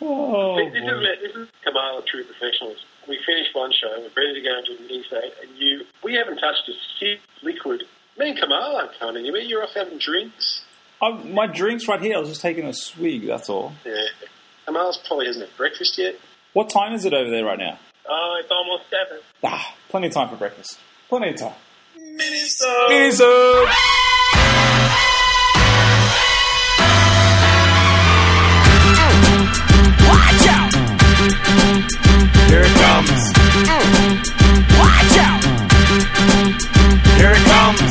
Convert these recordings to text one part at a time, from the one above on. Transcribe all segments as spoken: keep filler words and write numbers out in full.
Oh, this, this, is, this is Kamala true professionals. We finished one show, we're ready to go into the mini state, and you, we haven't touched a sip liquid. Me and Kamala aren't coming anywhere. You're off having drinks. Oh, my drink's right here. I was just taking a swig, that's all. Yeah. Kamala's probably hasn't had breakfast yet. What time is it over there right now? Oh, uh, it's almost seven. Ah, plenty of time for breakfast. Plenty of time. Minisode! Minisode! Watch out! Here it comes. Watch out! Here it comes.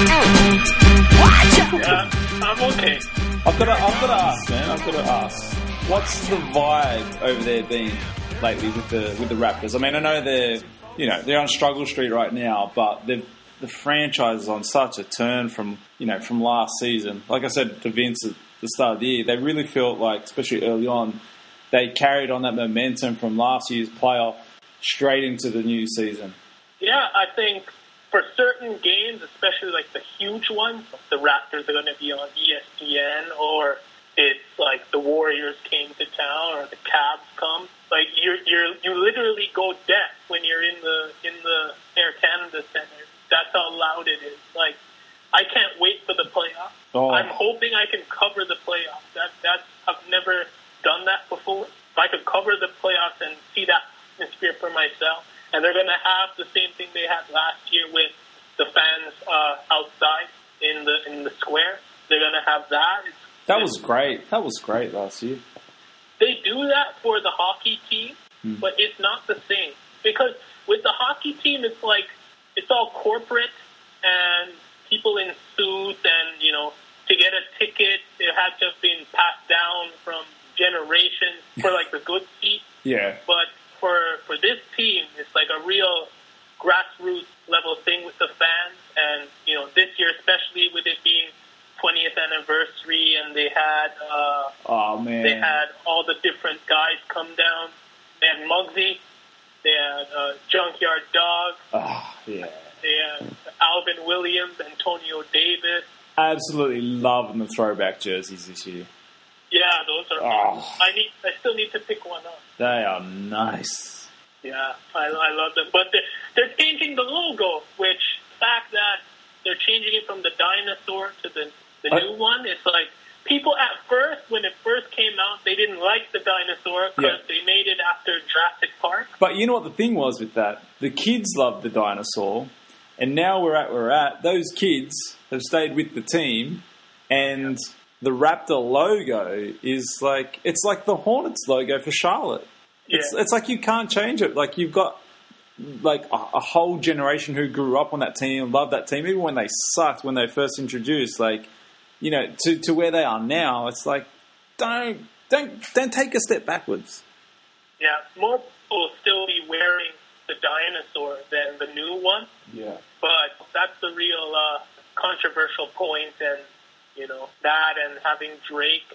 Watch out! Yeah, I'm okay. I've got to, I've got to ask, man. I've got to ask. What's the vibe over there been lately with the with the Raptors? I mean, I know they're you know they're on struggle street right now, but the the franchise is on such a turn from you know from last season. Like I said to Vince at the start of the year, they really felt like, especially early on, they carried on that momentum from last year's playoff straight into the new season. Yeah, I think for certain games, especially like the huge ones, the Raptors are going to be on E S P N, or it's like the Warriors came to town, or the Cavs come. Like you're you're you literally go deaf when you're in the in the Air Canada Center. That's how loud it is. Like I can't wait for the playoffs. Oh. I'm hoping I can cover the playoffs. That that's I've never done that before. If I could cover the playoffs and see that atmosphere for myself, and they're going to have the same thing they had last year with the fans uh, outside in the in the square. They're going to have that. It's, That was great. That was great last year. They do that for the hockey team, mm. but it's not the same. Because with the hockey team, it's like, it's all corporate and people in suits, and, you know, to get a ticket, it had to have been passed down from generations for, like, the good seat. Yeah. But for for this team, it's like a real grassroots level thing with the fans. And, you know, this year, especially with it being twentieth anniversary, and they had uh, oh man, they had all the different guys come down. They had Muggsy, they had uh, Junkyard Dog, oh, yeah, they had Alvin Williams, Antonio Davis. Absolutely loving the throwback jerseys this year. Yeah, those are. Oh. I need. I still need to pick one up. They are nice. Yeah, I, I love them, but they're, they're changing the logo, which the fact that they're changing it from the dinosaur to the The I, new one, it's like, people at first, when it first came out, they didn't like the dinosaur because yeah. they made it after Jurassic Park. But you know what the thing was with that? The kids loved the dinosaur, and now we're at where we're at. Those kids have stayed with the team, and yeah. the Raptor logo is like, it's like the Hornets logo for Charlotte. Yeah. It's, it's like you can't change it. Like you've got like a, a whole generation who grew up on that team, loved that team, even when they sucked when they first introduced, like, you know, to, to where they are now. It's like, don't don't don't take a step backwards. Yeah, more people will still be wearing the dinosaur than the new one. Yeah. But that's the real uh, controversial point, and, you know, that and having Drake.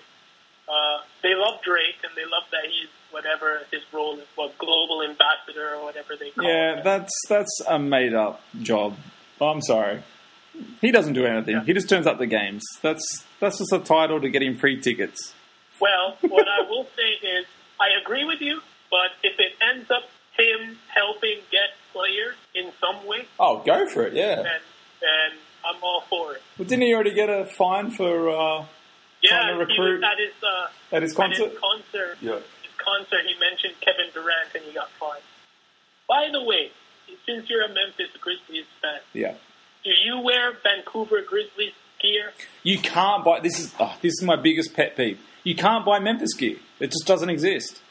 Uh, they love Drake, and they love that he's whatever his role is, what, global ambassador or whatever they call yeah, it. Yeah, that's that's a made-up job. I'm sorry. He doesn't do anything. Yeah. He just turns up the games. That's that's just a title to get him free tickets. Well, what I will say is, I agree with you, but if it ends up him helping get players in some way... Oh, go for it, yeah. Then, then I'm all for it. Well, didn't he already get a fine for uh, yeah, trying to recruit... he was at his, uh, at his concert? At his concert. Yeah. His concert, he mentioned Kevin Durant, and he got fined. By the way, since you're a Memphis Grizzlies fan... Yeah. Do you wear Vancouver Grizzlies gear? You can't buy... This is oh, this is my biggest pet peeve. You can't buy Memphis gear. It just doesn't exist.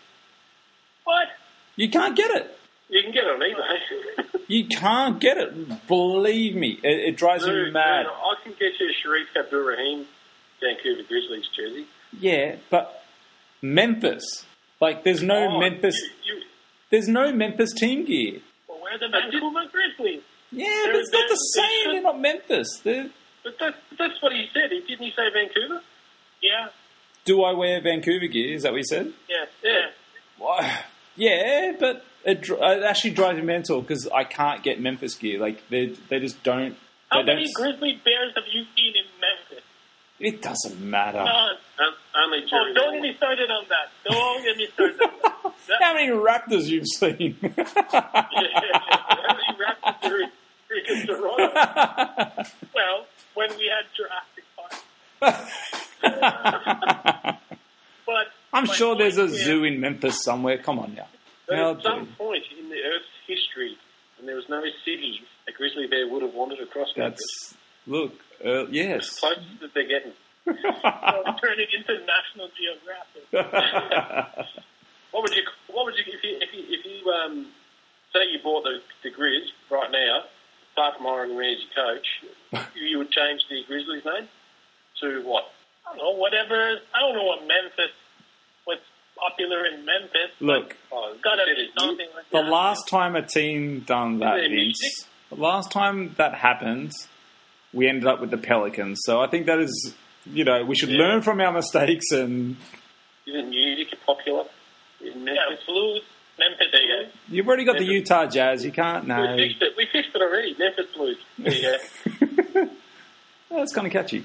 What? You can't get it. You can get it on eBay. You can't get it. Believe me. It, it drives no, me mad. No, I can get you a Sharif Abdul-Rahim Vancouver Grizzlies jersey. Yeah, but Memphis. Like, there's no oh, Memphis... You, you, there's no Memphis team gear. Well, we're the Vancouver Grizzlies. Yeah, but it's not the same. They're not Memphis. They're... But that, that's what he said. Didn't he say Vancouver? Yeah. Do I wear Vancouver gear? Is that what he said? Yeah. Yeah. Well, yeah, but it, it actually drives me mental because I can't get Memphis gear. Like, they they just don't... How they many don't... Grizzly Bears have you seen in Memphis? It doesn't matter. None. Um, only Jerry don't get me started on that. Don't get me started on that. that How many Raptors you've seen? Yeah, how many Raptors are in freaking Toronto? well, when we had Jurassic Park. But I'm my sure there's a point is- zoo in Memphis somewhere. Come on now. But How at some do- point in the Earth's history, when there was no cities, a grizzly bear would have wandered across Memphis. That's look. Uh, yes. Close that they're getting. I'll turn it into National Geographic. What would you? What would you if you if you, if you um, say you bought the the Grizz right now, apart from hiring me as your coach, you would change the Grizzlies name to what? I don't know, whatever. I don't know what Memphis, what's popular in Memphis. Look, Oh, It's gotta instead be of something like the that. last time a team done that, Is there Vince, music? the last time that happened, we ended up with the Pelicans. So I think that is, you know, we should Yeah. learn from our mistakes and Isn't music popular in Yeah, Memphis? Blues, Memphis. There you go. you've already got the Memphis. Utah Jazz. You can't, no. We fixed it. We fixed it already. Memphis Blues. There you go. That's kind of catchy.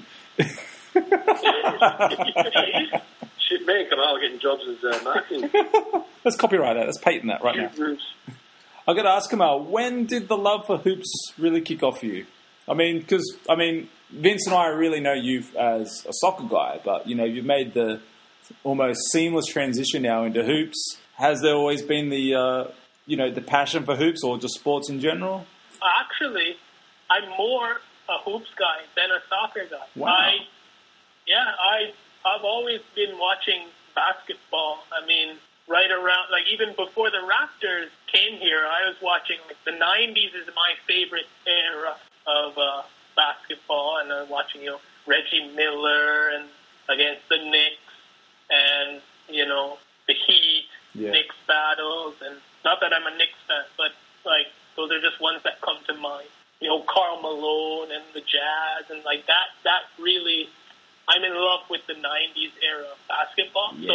Shit, me and Kamal are getting jobs as uh, marketing Let's copyright that. Let's patent that right now. gurus. I've got to ask Kamal, when did the love for hoops really kick off for you? I mean, because, I mean, Vince and I really know you as a soccer guy, but, you know, you've made the almost seamless transition now into hoops. Has there always been the, uh, you know, the passion for hoops or just sports in general? Actually, I'm more a hoops guy than a soccer guy. Wow. I, yeah, I, I've always been watching basketball. I mean, right around, like even before the Raptors came here, I was watching, like the nineties is my favorite era of uh, basketball, and I'm watching, you know, Reggie Miller and against the Knicks and, you know, the Heat, Yeah. Knicks battles, and not that I'm a Knicks fan, but like those are just ones that come to mind. You know, Karl Malone and the Jazz, and like that, that really, I'm in love with the nineties era of basketball. So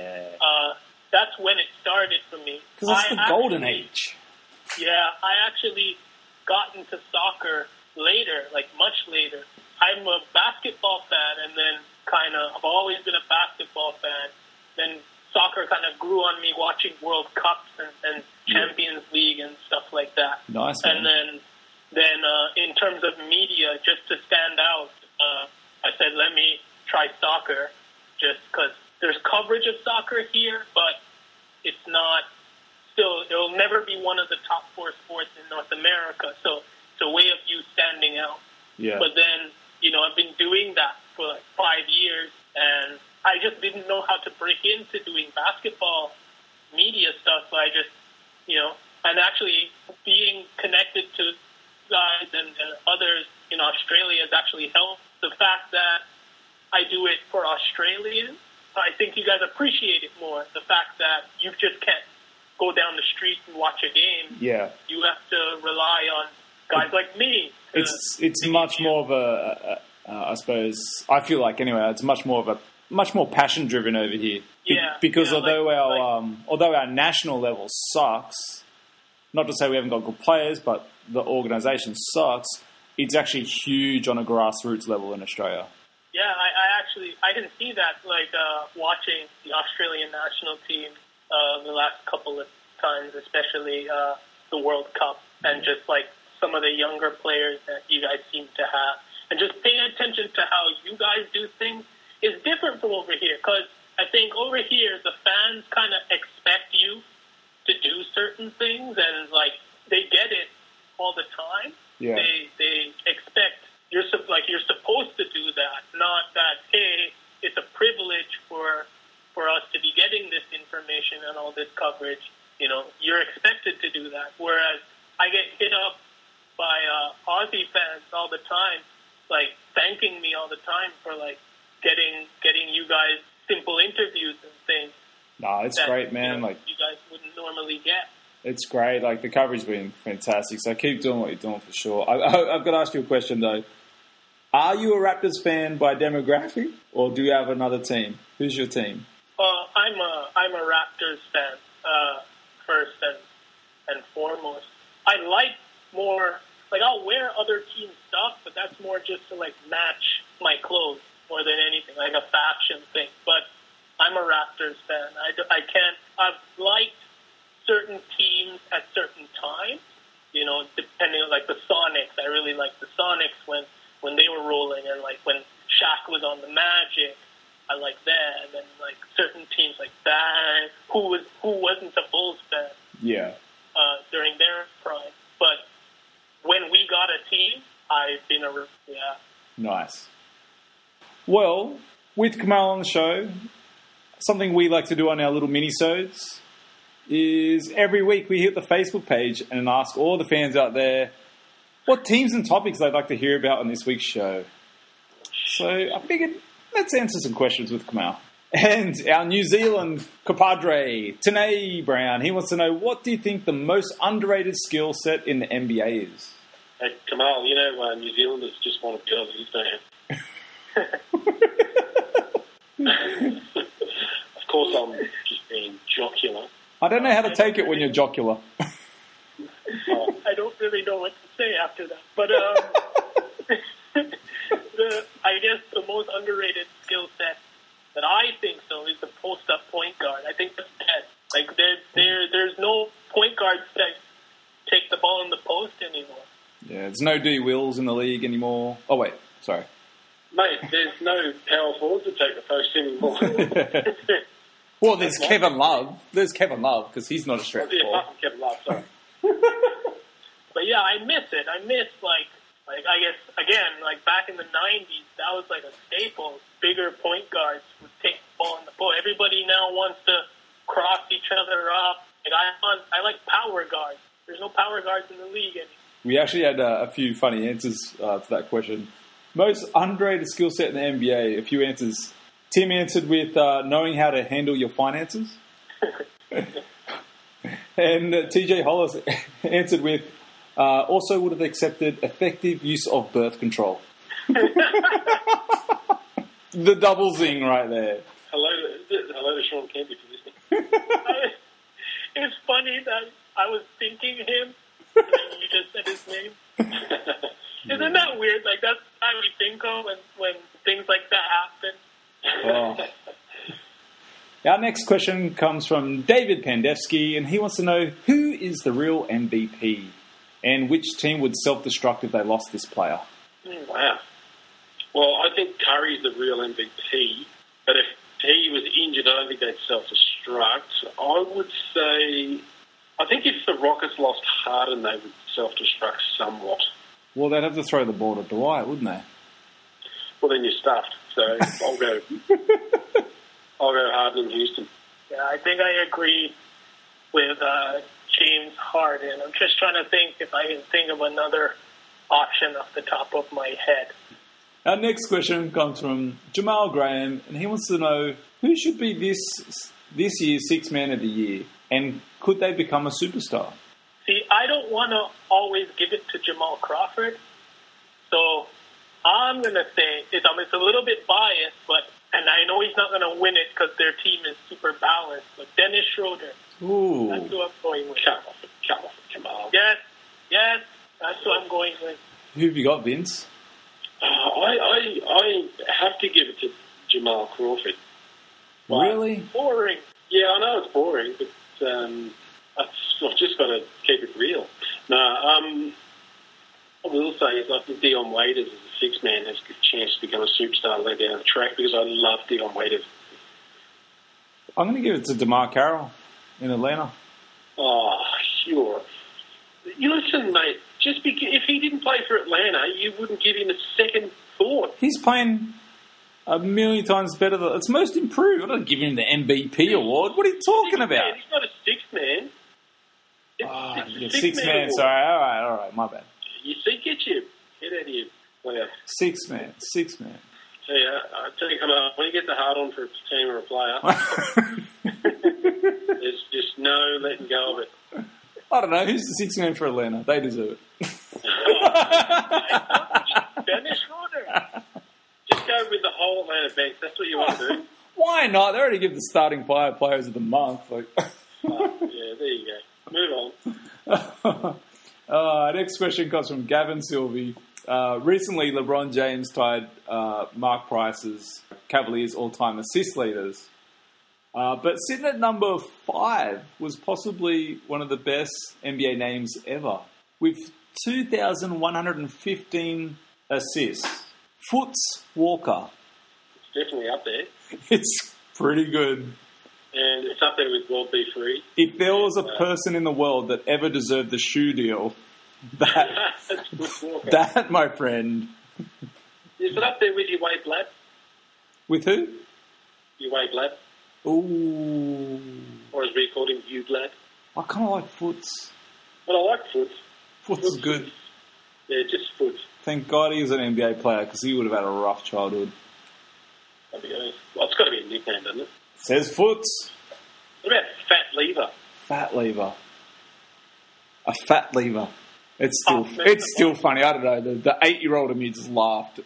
uh, that's when it started for me. Because it's I the golden actually- age. Yeah, I actually got into soccer later, like much later. I'm a basketball fan, and then kind of, I've always been a basketball fan. Then soccer kind of grew on me watching World Cups and, and Champions League and stuff like that. Nice, man. And then, then uh, in terms of media, just to stand out, uh, I said, let me try soccer, just because there's coverage of soccer here, but it's not, still, it'll never be one of the top four sports in North America. So it's a way of you standing out. Yeah. But then, you know, I've been doing that for like five years, and I just didn't know how to break into doing basketball media stuff. So I just, you know, and actually being connected to guys and, and others in Australia has actually helped. The fact that I do it for Australians, I think you guys appreciate it more. The fact that you just can't go down the street and watch a game. Yeah. You have to rely on guys like me. to- It's it's to much give you- more of a, a, a, I suppose, I feel like anyway, it's much more of a, much more passion driven over here. Be- Yeah, because yeah, although like- our like- um, although our national level sucks, not to say we haven't got good players, but the organisation sucks. It's actually huge on a grassroots level in Australia. Yeah, I, I actually I didn't see that. Like uh, watching the Australian national team uh, the last couple of times, especially uh, the World Cup, and just like some of the younger players that you guys seem to have, and just paying attention to how you guys do things is different from over here. Because I think over here the fans kind of expect you to do certain things, and like they get it all the time. Yeah. They they expect you're sup- like you're supposed to do that, not that hey, it's a privilege for for us to be getting this information and all this coverage. You know, you're expected to do that. Whereas I get hit up by uh, Aussie fans all the time, like thanking me all the time for like getting getting you guys simple interviews and things. Nah, it's that, great, man. You know, Like you guys wouldn't normally get. it's great. Like the coverage has been fantastic. So keep doing what you're doing for sure. I, I, I've got to ask you a question though. Are you a Raptors fan by demographic, or do you have another team? Who's your team? Uh, I'm a I'm a Raptors fan uh, first and and foremost. I like more like I'll wear other team stuff, but that's more just to like match my clothes more than anything, like a fashion thing. But I'm a Raptors fan. I, do, I can't. I've liked certain teams at certain times. You know, depending on like the Sonics. I really liked the Sonics when when they were rolling, and like when Shaq was on the Magic. I like that, and then like certain teams like that. Who was who wasn't a Bulls fan? Yeah. Uh, during their prime, but when we got a team, I've been a yeah. Nice. Well, with Kamal on the show, something we like to do on our little mini-sodes is every week we hit the Facebook page and ask all the fans out there what teams and topics they'd like to hear about on this week's show. So I figured let's answer some questions with Kamal. And our New Zealand compadre, Tanae Brown, he wants to know, what do you think the most underrated skill set in the N B A is? Hey, Kamal, you know uh, New Zealanders just want to be Aussies, don't you? Of course I'm just being jocular. I don't know how to take it when you're jocular. Oh. I don't really know what to say after that, but um, the I guess the most underrated skill set that I think so is the post-up point guard. I think that's dead. Like there, there, there's no point guards that take the ball in the post anymore. Yeah, there's no D Wills in the league anymore. Oh wait, sorry. Mate, there's no power forwards to take the post anymore. Well, there's Kevin Love. There's Kevin Love because he's not a stretch Yeah, four. apart from Kevin Love, sorry. But yeah, I miss it. I miss like, like I guess again, like back in the nineties, that was like a staple. Bigger point guards would take the ball in the post. Everybody now wants to cross each other up. Like I want, I like power guards. There's no power guards in the league anymore. We actually had uh, a few funny answers uh, to that question. Most underrated skill set in the N B A, a few answers. Tim answered with uh, knowing how to handle your finances. And uh, T J Hollis answered with uh, also would have accepted effective use of birth control. The double zing right there. Hello, to, hello to Sean Kemp if you're listening. It's funny that I was thinking him, and then you just said his name. Isn't that weird? Like, that's how we think of when, when things like that happen. Oh. Our next question comes from David Pandevsky, and he wants to know who is the real M V P and which team would self-destruct if they lost this player. Wow. Well, I think Curry's the real M V P, but if he was injured, I don't think they'd self-destruct. I would say, I think if the Rockets lost Harden, they would self-destruct somewhat. Well, they'd have to throw the ball to Dwight, wouldn't they? Well, then you're stuffed. So I'll go. I'll go Harden in Houston. Yeah, I think I agree with uh, James Harden. I'm just trying to think if I can think of another option off the top of my head. Our next question comes from Jamal Graham, and he wants to know who should be this this year's Sixth Man of the Year, and could they become a superstar? See, I don't want to always give it to Jamal Crawford, so I'm going to say it's, um, it's a little bit biased, but and I know he's not going to win it because their team is super balanced, but Dennis Schroeder, Ooh. that's who I'm going with. Come on, come on, come on. Yes, yes, that's who I'm going with. Who have you got, Vince? Uh, I, I, I have to give it to Jamal Crawford. Wow. Really? Boring. Yeah, I know it's boring, but um, I've just got to keep it real. No, um, what I will say is I think Dion Waiters as a six man has a good chance to become a superstar later down the track because I love Dion Waiters. I'm going to give it to DeMar Carroll in Atlanta. Oh, sure. You listen, mate. Just because, if he didn't play for Atlanta, you wouldn't give him a second thought. He's playing a million times better than... It's most improved. I don't give him the M V P award. What are you talking Six about? Man. He's not a six man. It's, Oh, it's a yeah, six, six man. man. award. Sorry. All right, all right. My bad. You see, get you. Get out of here. Well, Six man. Six man. so, yeah, I tell you, come on, when you get the hard on for a team or a player, there's just no letting go of it. I don't know. Who's the six man for Atlanta? They deserve it. Dennis Schroeder. Just go with the whole Atlanta bench. That's what you want to do. Why not? They already give the starting five players of the month. Like, Uh, yeah, there you go. Move on. uh, next question comes from Gavin Sylvie. Uh, recently, LeBron James tied uh, Mark Price's Cavaliers all-time assist leaders. Uh, but sitting at number five was possibly one of the best N B A names ever, with two thousand one hundred fifteen assists. Foots Walker. It's definitely up there. It's pretty good. And it's up there with World B three. If there was a person in the world that ever deserved the shoe deal, that, that my friend. Is it up there with your Wade Blab? With who? Your Wade Blab? Ooh. Or as we called him, you Blab. I kind of like Foots. But I like Foots. Foots is good. Yeah, just Foots. Thank God he was an N B A player because he would have had a rough childhood. That'd be honest. Well, it's got to be a nickname, doesn't it? Says Foots. What about Fat Lever? Fat Lever. A fat lever. It's still Oh, it's still funny. I don't know. The, the eight-year-old in me just laughed.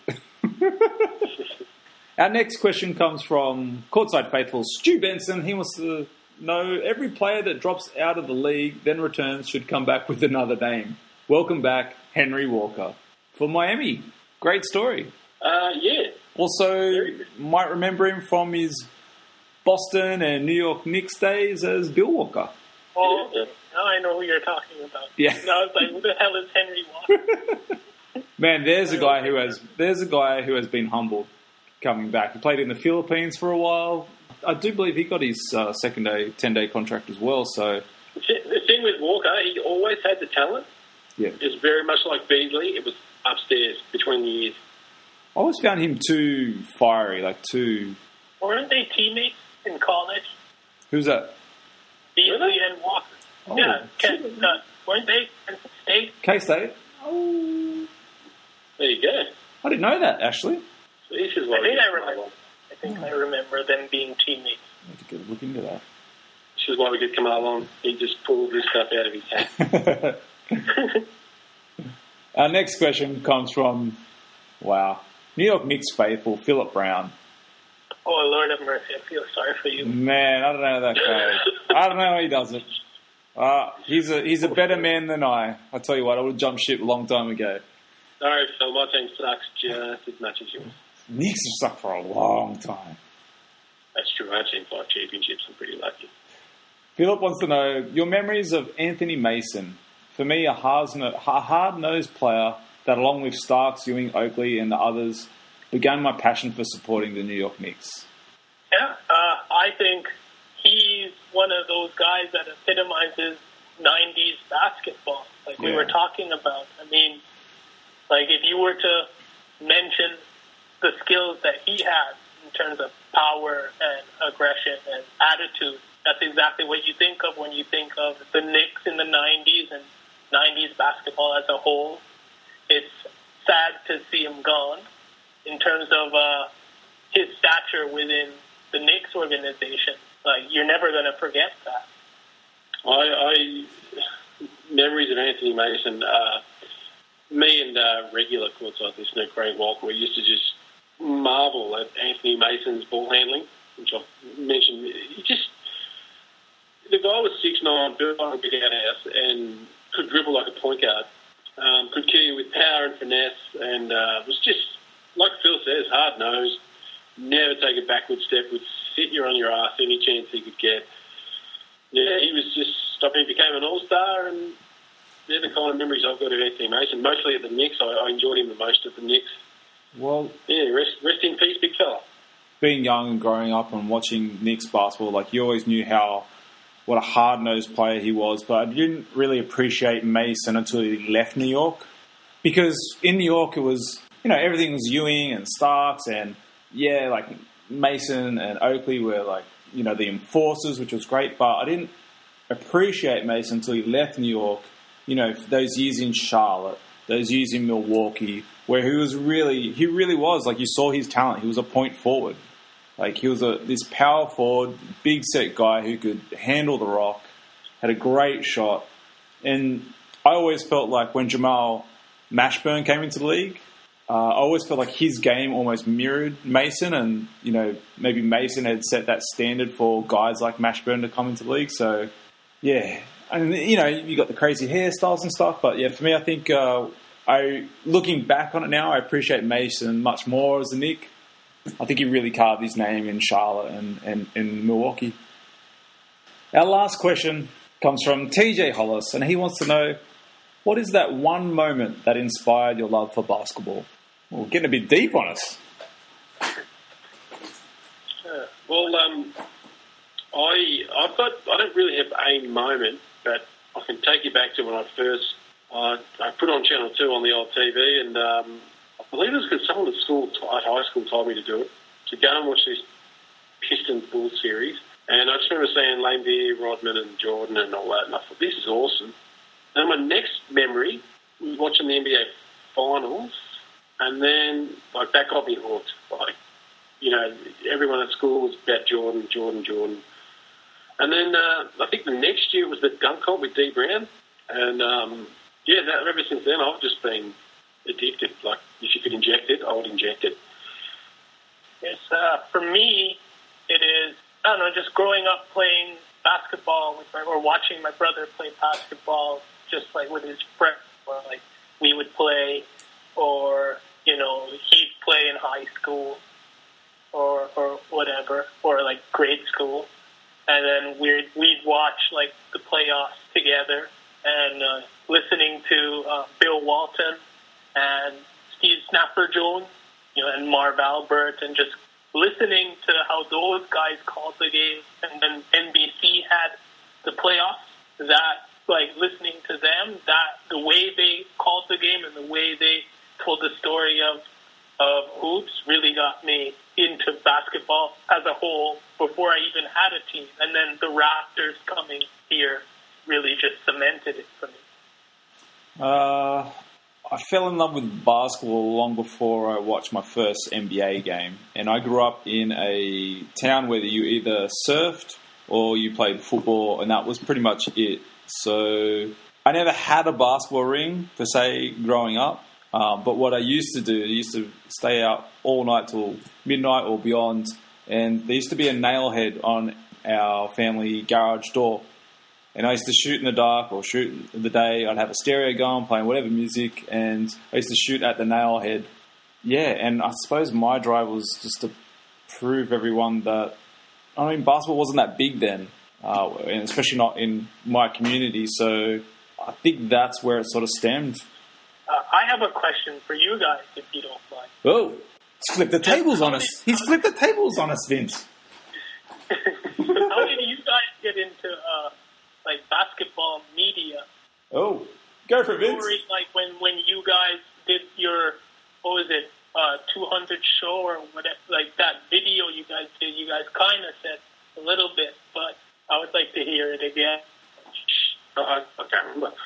Our next question comes from Courtside Faithful Stu Benson. He wants to know every player that drops out of the league, then returns, should come back with another name. Welcome back, Henry Walker. For Miami. Great story. Uh, yeah. Also, might remember him from his Boston and New York Knicks days as Bill Walker. Oh, now I know who you're talking about. Yeah. Now I was like, who the hell is Henry Walker? Man, there's a guy who has there's a guy who has been humbled coming back. He played in the Philippines for a while. I do believe he got his uh, second day, ten day contract as well. So The thing with Walker, he always had the talent. yeah, It's very much like Beasley. It was upstairs between the years. I always found him too fiery, like too. Weren't they teammates in college? Who's that? Beasley Really? and Walker. Oh, yeah, Kent, uh, weren't they? Kent State? K State. Oh, There you go. I didn't know that actually. So this is I what think we I get remember. I think I remember them being teammates. I need to get a look into that. This is why we get Kamal on. He just pulled this stuff out of his hat. Our next question comes from, wow, New York Knicks faithful Philip Brown. Oh, Lord have mercy. I feel sorry for you. Man, I don't know that guy. I don't know how he does it. Uh, he's a he's a better man than I. I tell you what, I would have jumped ship a long time ago. Sorry, Phil. My team sucks just as much as yours. Knicks have sucked for a long time. That's true. Our team five championships. I'm pretty lucky. Philip wants to know your memories of Anthony Mason. For me, a hard-nosed player that, along with Starks, Ewing, Oakley, and the others, began my passion for supporting the New York Knicks. Yeah, uh, I think he's one of those guys that epitomizes nineties basketball, like we Yeah. were talking about. I mean, like if you were to mention the skills that he had in terms of power and aggression and attitude, that's exactly what you think of when you think of the Knicks in the nineties and nineties basketball as a whole. It's sad to see him gone. In terms of uh, his stature within the Knicks organization, like you're never going to forget that. I, I memories of Anthony Mason. Uh, me and uh, regular courtside listener Craig Walker, we used to just marvel at Anthony Mason's ball handling, which I mentioned. He just the guy was six nine, built like a big outhouse, and could dribble like a point guard. Um, could kill you with power and finesse, and uh, was just like Phil says, hard nosed. Never take a backward step. Would sit you on your ass any chance he could get. Yeah, he was just. I mean, he became an all-star, and they're the kind of memories I've got of Anthony Mason. Mostly at the Knicks. I, I enjoyed him the most at the Knicks. Well, Yeah, rest, rest in peace, big fella. being young and growing up and watching Knicks basketball, like you always knew how what a hard-nosed player he was, but I didn't really appreciate Mason until he left New York. Because in New York, it was, you know, everything was Ewing and Starks, and yeah, like Mason and Oakley were like, you know, the enforcers, which was great, but I didn't appreciate Mason until he left New York. You know, those years in Charlotte, those years in Milwaukee, where he was really, he really was, like you saw his talent. He was a point forward. Like he was a this power forward, big set guy who could handle the rock, had a great shot. And I always felt like when Jamal Mashburn came into the league, uh, I always felt like his game almost mirrored Mason, and you know maybe Mason had set that standard for guys like Mashburn to come into the league. So yeah, and you know you got the crazy hairstyles and stuff, but yeah, for me, I think uh, I looking back on it now, I appreciate Mason much more as a Knick. I think he really carved his name in Charlotte and, and in Milwaukee. Our last question comes from T J Hollis, and he wants to know, what is that one moment that inspired your love for basketball? Well, getting a bit deep on us. Uh, well, um, I I've got I don't really have a moment, but I can take you back to when I first uh, I put on Channel Two on the old T V, and um, I believe it was because someone at school at high school told me to do it, to go and watch this Pistons Bulls series. And I just remember seeing Lane Beer, Rodman, and Jordan, and all that, and I thought, this is awesome. And my next memory was watching the N B A Finals, and then like that got me hooked. Like, you know, everyone at school was about Jordan, Jordan, Jordan. And then uh, I think the next year was the dunk comp with Dee Brown, and um, yeah, that, ever since then I've just been addicted. Like, if you could inject it, I would inject it. Yes, uh, for me, it is, I don't know, just growing up playing basketball with my, or watching my brother play basketball, just like with his friends, or like we would play, or, you know, he'd play in high school, or or whatever, or like grade school, and then we'd we'd watch like the playoffs together, and uh, listening to uh, Bill Walton and Steve Snapper Jones, you know, and Marv Albert, and just listening to how those guys called the game, and then N B C had the playoffs. That, like, listening to them, that the way they called the game and the way they told the story of of hoops really got me into basketball as a whole before I even had a team. And then the Raptors coming here really just cemented it for me. Uh, I fell in love with basketball long before I watched my first N B A game. And I grew up in a town where you either surfed or you played football, and that was pretty much it. So I never had a basketball ring, per se, growing up. Um, but what I used to do, I used to stay out all night till midnight or beyond. And there used to be a nail head on our family garage door. And I used to shoot in the dark or shoot in the day. I'd have a stereo going, playing whatever music, and I used to shoot at the nail head. Yeah, and I suppose my drive was just to prove everyone that, I mean, basketball wasn't that big then, uh, and especially not in my community. So I think that's where it sort of stemmed. Uh, I have a question for you guys, if you don't mind. Oh, he's flipped the tables on us. He's flipped the tables on us, Vince. How did you guys get into uh, like basketball media? Oh, go for it, Vince. Story, like when, when you guys did your, what was it, uh, two hundred show or whatever, like that video you guys did, you guys kind of said a little bit, but I would like to hear it again. I, I can't remember.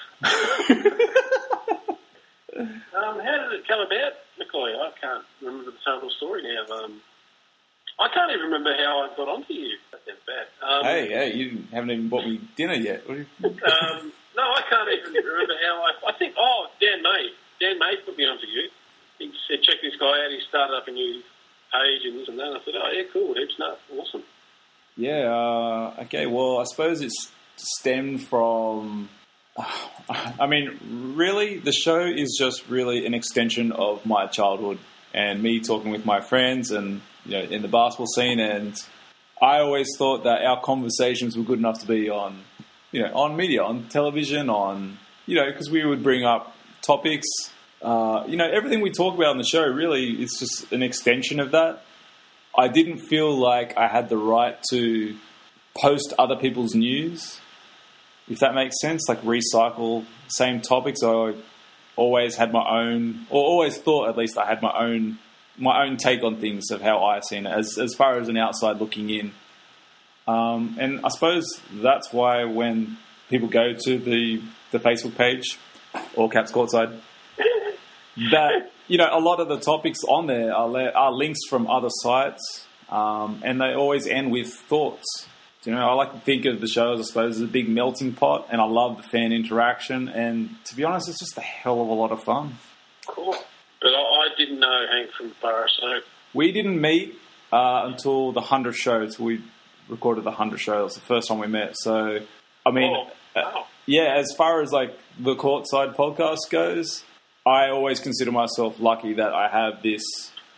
um, how did it come about, Mackay? I can't remember the total story now. Um, I can't even remember how I got onto you. That sounds bad. Um, hey, hey, you haven't even bought me dinner yet. What are you... um, no, I can't even remember how I... I think, oh, Dan May. Dan May put me onto you. He said, check this guy out. He started up a new page and this and that. And I said, oh, yeah, cool. Heaps nuts. Awesome. Yeah, uh, okay, well, I suppose it's stemmed from... I mean, really, the show is just really an extension of my childhood and me talking with my friends and, you know, in the basketball scene. And I always thought that our conversations were good enough to be on, you know, on media, on television, on, you know, because we would bring up topics. Uh, you know, everything we talk about on the show really is just an extension of that. I didn't feel like I had the right to post other people's news, if that makes sense, like recycle same topics. I always had my own, or always thought at least I had my own my own take on things of how I seen it, as as far as an outside looking in. Um, and I suppose that's why when people go to the, the Facebook page, All Caps Courtside, that, you know, a lot of the topics on there are, le- are links from other sites, um, and they always end with thoughts. You know, I like to think of the show, I suppose, as a big melting pot, and I love the fan interaction, and to be honest, it's just a hell of a lot of fun. Cool. But I, I didn't know Hank from Burra, so... We didn't meet uh, until the hundredth show, until we recorded the hundredth show. That was the first time we met. So, I mean, oh, wow. uh, yeah, as far as, like, the Courtside podcast goes, I always consider myself lucky that I have this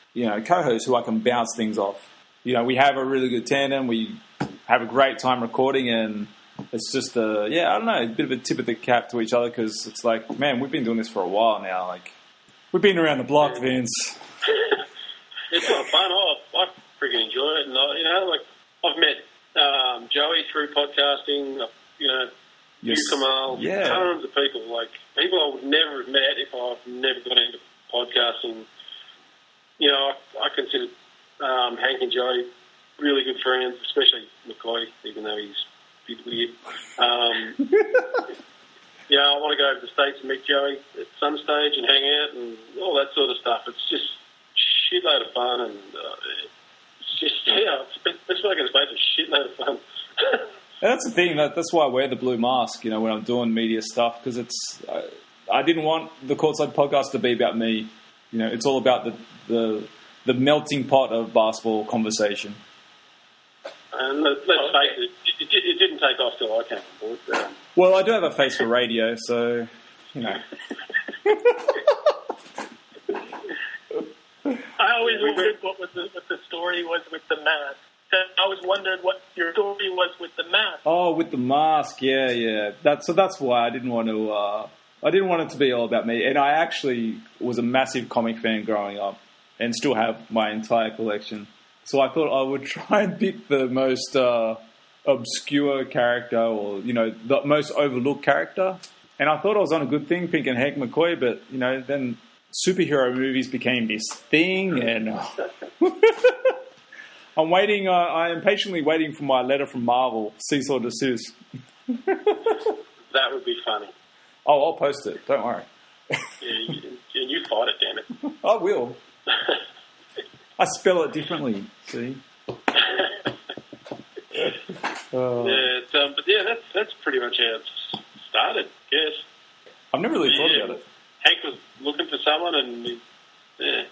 you know, co-host who I can bounce things off. You know, we have a really good tandem. We have a great time recording, and it's just a, yeah, I don't know, a bit of a tip of the cap to each other, because it's like, man, we've been doing this for a while now. Like, we've been around the block, Vince. It's a lot of fun. I, I freaking enjoy it. And, I, you know, like, I've met um, Joey through podcasting, you know, Yes. you, Kamal, Yeah. tons of people, like, people I would never have met if I've never got into podcasting. You know, I, I consider um, Hank and Joey really good friends, especially McCoy, even though he's a bit weird. Um, yeah, I want to go over to the States and meet Joey at some stage and hang out and all that sort of stuff. It's just a shitload of fun, and uh, it's just, yeah, it's, it's like it's a shitload of fun. And that's the thing. That, that's why I wear the blue mask, you know, when I'm doing media stuff, because it's. I, I didn't want the Courtside podcast to be about me. You know, it's all about the the, the melting pot of basketball conversation. And let, let's oh, face it, it, it, it didn't take off till I came on board. So. Well, I do have a face for radio, so you know. I always wondered what was the, what the story was with the mask. I always wondered what your story was with the mask. Oh, with the mask, yeah, yeah. That's so. That's why I didn't want to. Uh, I didn't want it to be all about me. And I actually was a massive comic fan growing up, and still have my entire collection. So I thought I would try and pick the most uh, obscure character, or you know, the most overlooked character. And I thought I was on a good thing, picking Hank McCoy. But you know, then superhero movies became this thing, and. Uh, I'm waiting. Uh, I am patiently waiting for my letter from Marvel, cease or desist. That would be funny. Oh, I'll post it. Don't worry. Yeah, you, you fight it, damn it. I will. I spell it differently. See. Uh, yeah, it's, um, but yeah, that's that's pretty much how it started. Yes. I've never really thought yeah, about it. Hank was looking for someone, and he, yeah.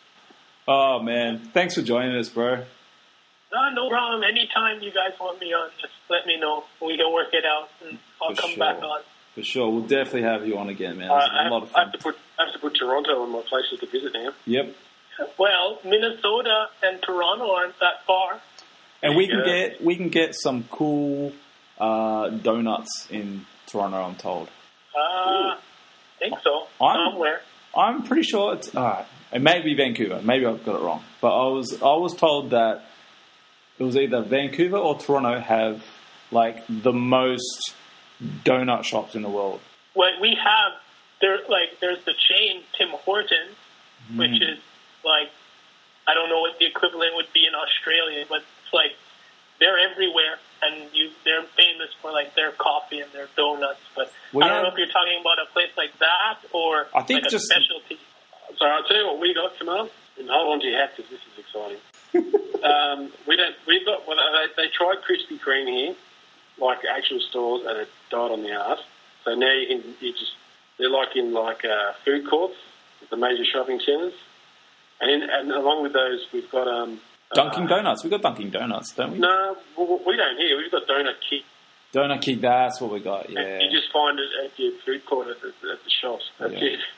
Oh man, thanks for joining us, bro. No, no problem. Anytime you guys want me on, just let me know. We can work it out, and I'll For come sure. back on. For sure, we'll definitely have you on again, man. It Uh, was I, a have, lot of I fun. have to put I have to put Toronto on my places to visit now. Yep. Well, Minnesota and Toronto aren't that far. And we can Yeah. get we can get some cool uh, donuts in Toronto, I'm told. Uh, I think so. I'm- Somewhere. I'm pretty sure it's all right. It may be Vancouver. Maybe I've got it wrong. But I was I was told that it was either Vancouver or Toronto have like the most donut shops in the world. Well, we have there like there's the chain Tim Hortons, Mm. which is like I don't know what the equivalent would be in Australia, but it's like they're everywhere, and you they're famous for like their coffee and their donuts. But We I don't have- know if you're talking about a place like that or I think like just- a specialty. So I'll tell you what we got, Kamal, and hold on to your hat because this is exciting. um, we don't. We've got. Well, they, they tried Krispy Kreme here, like actual stores, and it died on the arse. So now you can. You just. They're like in like uh, food courts at the major shopping centres, and in, and along with those, we've got um. Dunkin' uh, Donuts. We've got Dunkin' Donuts, don't we? No, we we don't here. We've got Donut Kick. Donut King, that's what we got, And yeah. you just find it at your food court at the, at the shops. That's Yeah. it.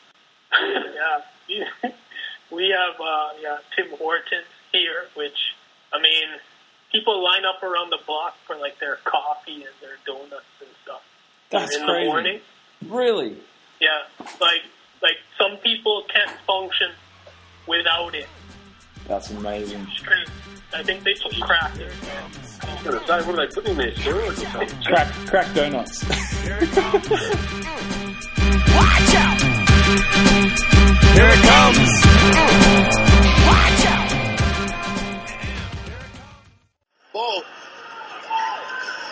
Yeah, we have uh, yeah Tim Hortons here, which I mean, people line up around the block for like their coffee and their donuts and stuff. That's in crazy. the morning. Really? Yeah, like like some people can't function without it. That's amazing. Straight. I think they put crack in. I was going to say, what are they putting in there? Steroids or something? Crack, crack donuts. Watch out! Here it comes! Watch out! Ball.